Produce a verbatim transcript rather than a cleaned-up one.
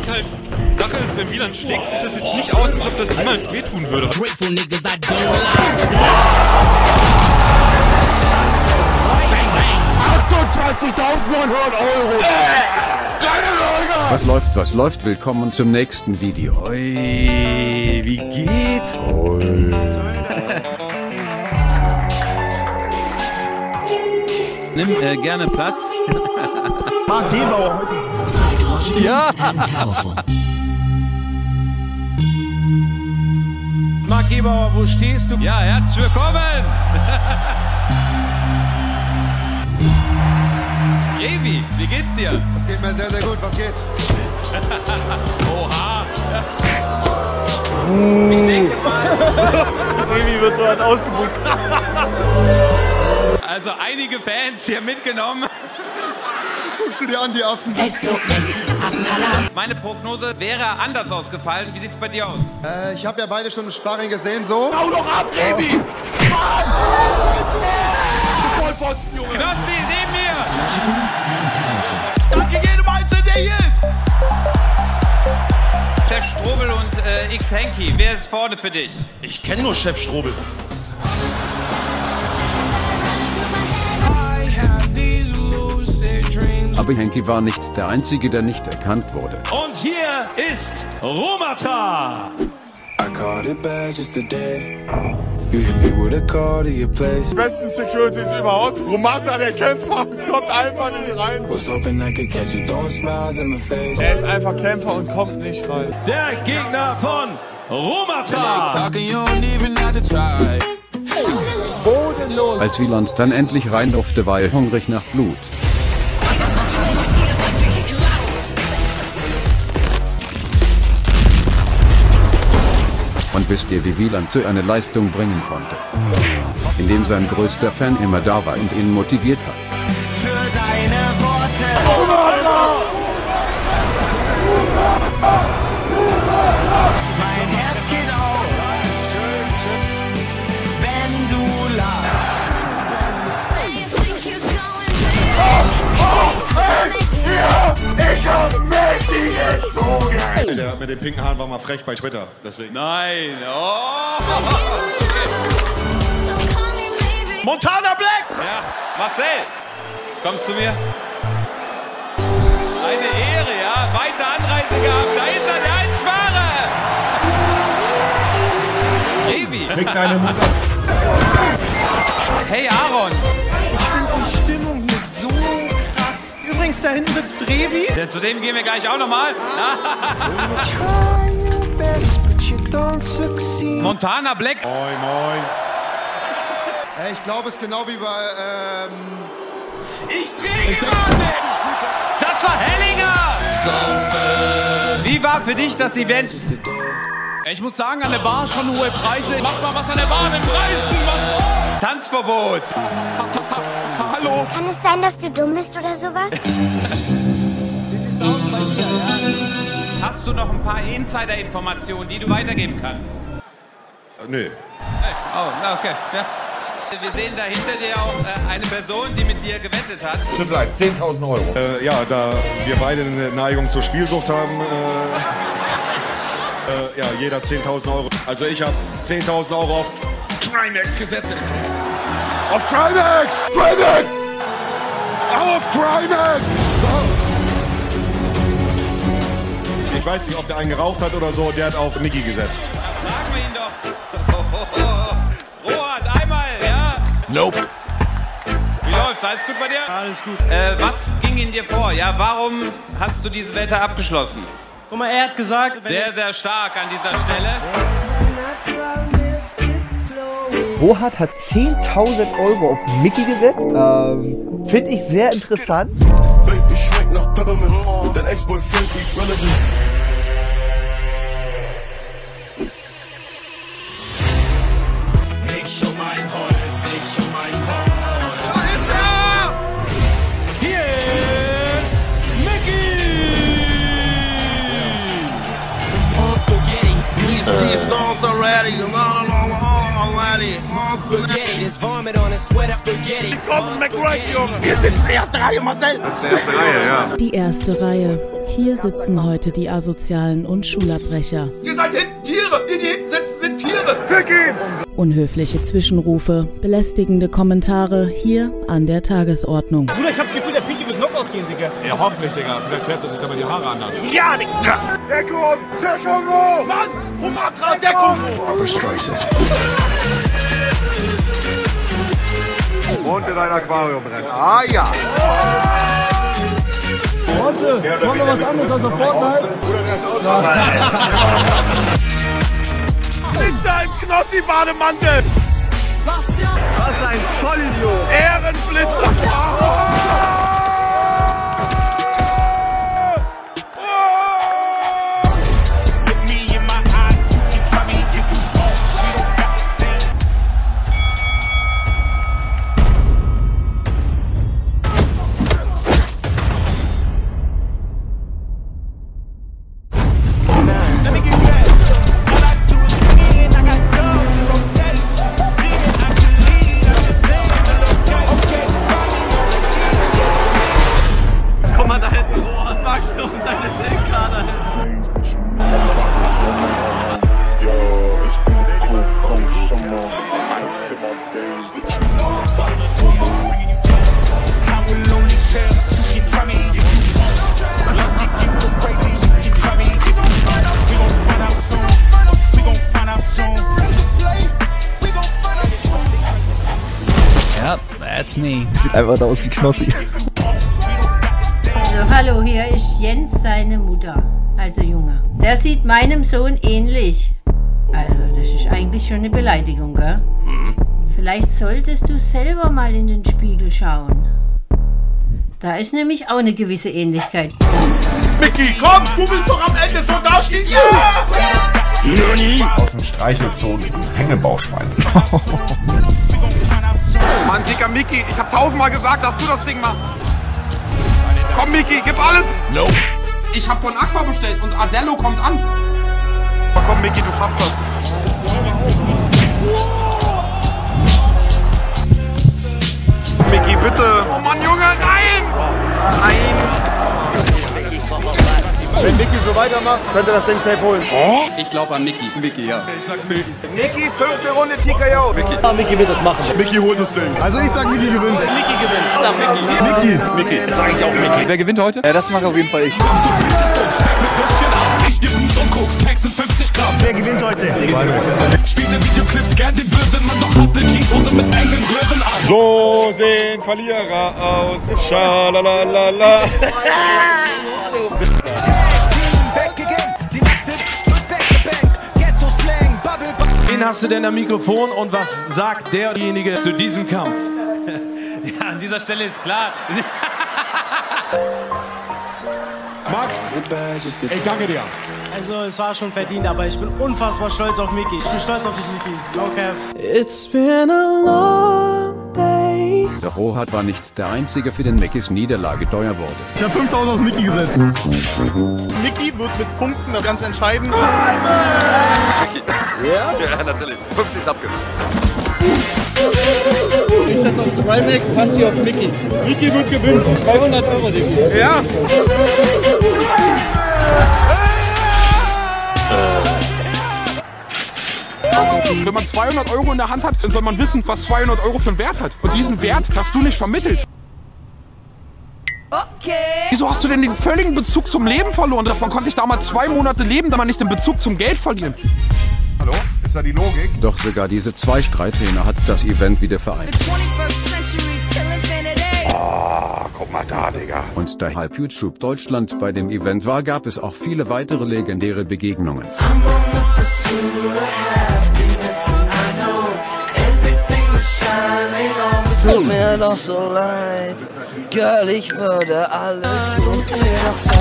sieht halt, Sache ist, wenn Wieland schlägt, sieht das jetzt nicht aus, als ob das niemals wehtun würde. achtundzwanzigtausendneunhundert Euro! Was läuft, was läuft? Willkommen zum nächsten Video. Ui, wie geht's? Ui. Nimm äh, gerne Platz. Marc Gebauer. Ja. Marc Gebauer, wo stehst du? Ja, herzlich willkommen. Revi, wie geht's dir? Es geht mir sehr, sehr gut. Was geht? Oha. Ich denke mal. Revi wird so halt ausgebucht. Also einige Fans hier mitgenommen. Guckst du dir an, die Affen? S O S, Affenalarm. Meine Prognose wäre anders ausgefallen. Wie sieht's bei dir aus? Äh, ich habe ja beide schon im Sparring gesehen, so. Hau doch ab, Revi! Vollpfosten, Junge! Knossi, neben mir! Danke jedem Einzelnen, der hier ist! Chef Strobel und äh, X Henki, wer ist vorne für dich? Ich kenne nur Chef Strobel. Aber Henki war nicht der Einzige, der nicht erkannt wurde. Und hier ist Romatra! I caught it bad just today. You hit me with a call to your place. Besten Securities überhaupt. Romatra, der Kämpfer, kommt einfach nicht rein. Was hoping I could catch you throwing smiles in my face. Er ist einfach Kämpfer und kommt nicht rein. Der Gegner von Romatra! Talking, you don't even have to try. Als Wieland dann endlich rein durfte, war er hungrig nach Blut. Und wisst ihr, wie Wieland so eine Leistung bringen konnte? Indem sein größter Fan immer da war und ihn motiviert hat. Für deine Worte. Mein Herz geht auf, wenn du lachst. Ich hab Messi gezogen! Der mit den pinken Haaren war mal frech bei Twitter, deswegen. Nein. Oh. Montana Black! Ja, Marcel, komm zu mir. Eine Ehre, ja. Weite Anreise gehabt. Da ist er, der Einschware. Revi. Krieg deine Mutter. Hey, Aaron. Ich finde die Stimmung hier so krass. Übrigens, da hinten sitzt Revi. Denn zu dem gehen wir gleich auch nochmal. Montana Black. Moin, moin. Äh, ich glaube, es ist genau wie bei, ähm... Ich träge Mann! Das war Hellinger! Wie war für dich das Event? Ich muss sagen, an der Bar schon hohe Preise. Mach mal was an der Bar mit Preisen. Was? Tanzverbot. Hallo. Kann es sein, dass du dumm bist oder sowas? Hast du noch ein paar Insider-Informationen, die du weitergeben kannst? Äh, nö. Oh, na okay. Ja. Wir sehen da hinter dir auch äh, eine Person, die mit dir gewettet hat. Stimmt leid, zehntausend Euro. Äh, ja, da wir beide eine Neigung zur Spielsucht haben, äh, äh, ja, jeder zehntausend Euro. Also ich habe zehntausend Euro auf Trimax gesetzt. Auf Trimax! Trimax! Auf Trimax! Ich weiß nicht, ob der einen geraucht hat oder so, der hat auf Mickey gesetzt. Ja, fragen wir ihn doch. Rohat, einmal, ja? Nope. Wie läuft's? Alles gut bei dir? Alles gut. Äh, was ging in dir vor? Ja, warum hast du diese Wette abgeschlossen? Guck mal, er hat gesagt... wenn Sehr, sehr stark an dieser Stelle. Rohat hat zehntausend Euro auf Mickey gesetzt. Ähm, Finde ich sehr interessant. Baby schmeckt nach Peppermint. Dein Ex-Boyfriend liegt relevant. Ich um mein Holz, ich um mein Holz. Hier ist Mickey! These stones are ready, already. Spaghetti, there's vomit on his sweater. Spaghetti. Gordon McRae, Junge! Wir sind die erste Reihe, Marcel! Das ist die erste Reihe, ja. Die erste Reihe. Hier sitzen heute die Asozialen und Schulabbrecher. Ihr seid hinten Tiere! Die, die hinten sitzen, sind Tiere! Fick Unhöfliche Zwischenrufe, belästigende Kommentare hier an der Tagesordnung. Bruder, ich hab das Gefühl, der Pinky wird Knockout gehen, Digga. Ja, hoffentlich, Digga. Vielleicht färbt er sich dabei die Haare anders. Ja, Digga! Ja. Deckung! Deckung! Mann! Rumatra, Deckung! Scheiße. Und in ein Aquarium rennen. Ah, ja! Warte, kommt noch was anderes als der Fortnite? In seinem Knossi-Bademantel! Was ein Vollidiot! Ehrenblitzer! Ja, that's me. Sieht einfach da aus wie Knossi. Also, hallo, hier ist Jens, seine Mutter, also Junge. Der sieht meinem Sohn ähnlich. Also, das ist eigentlich schon eine Beleidigung, gell? Mhm. Vielleicht solltest du selber mal in den Spiegel schauen. Da ist nämlich auch eine gewisse Ähnlichkeit. Micky, komm, du willst doch am Ende so dastehen. Ja! Nani? Aus dem Streichelzoo mit dem Hängebauschwein. Mann, dicker Micky, ich hab tausendmal gesagt, dass du das Ding machst. Komm, Micky, gib alles. No. Ich hab Bon Aqua bestellt und Adello kommt an. Aber komm, Micky, du schaffst das. Micky, bitte. Oh Mann, Junge, nein! Nein! Wenn Micky so weitermacht, könnte das Ding safe holen. Oh? Ich glaube an Micky. Micky, ja. Ich sag Micky. Micky, fünfte Runde T K O. Micky. Ja, Micky wird das machen. Micky holt das Ding. Also ich sag, Micky gewinnt. Micky gewinnt. Ich sag Micky. Micky. Micky. Jetzt sag ich auch Micky. Wer gewinnt heute? Ja, das mache auf jeden Fall ich. Wer gewinnt heute? So sehen Verlierer aus. Schalalalala. Wen hast du denn am Mikrofon und was sagt derjenige zu diesem Kampf? Ja, an dieser Stelle ist klar. Max, ich danke dir. Also es war schon verdient, aber ich bin unfassbar stolz auf Micky. Ich bin stolz auf dich, Micky. Okay. It's been a long day. Doch Rohat war nicht der Einzige, für den Mickys Niederlage teuer wurde. Ich habe fünftausend aus Micky gesetzt. Micky wird mit Punkten das Ganze entscheiden. Micky. Ja? Ja, natürlich. fünfzig ist abgewiesen. Ich setze auf Trimax, Panzi auf Micky. Micky wird gewinnen. zweihundert Euro, Digga. Ja. Wenn man zweihundert Euro in der Hand hat, dann soll man wissen, was zweihundert Euro für einen Wert hat. Und diesen Wert hast du nicht vermittelt. Okay. Wieso hast du denn den völligen Bezug zum Leben verloren? Davon konnte ich damals zwei Monate leben, da man nicht den Bezug zum Geld verlieren. Hallo? Ist da die Logik? Doch sogar diese zwei Streithähne hat das Event wieder vereint. Ah, guck mal da, Digga. Und da halb YouTube Deutschland bei dem Event war, gab es auch viele weitere legendäre Begegnungen. Tut mir doch so leid, Girl, ich würde alles für dir